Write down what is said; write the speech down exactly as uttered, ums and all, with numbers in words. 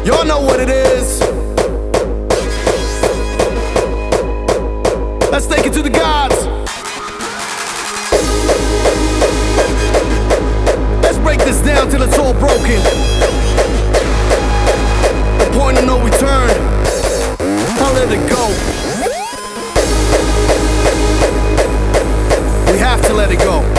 Y'all know what it is. Let's take it to the gods. Let's break this down till it's all broken. The point of no return. I'll let it go. We have to let it go.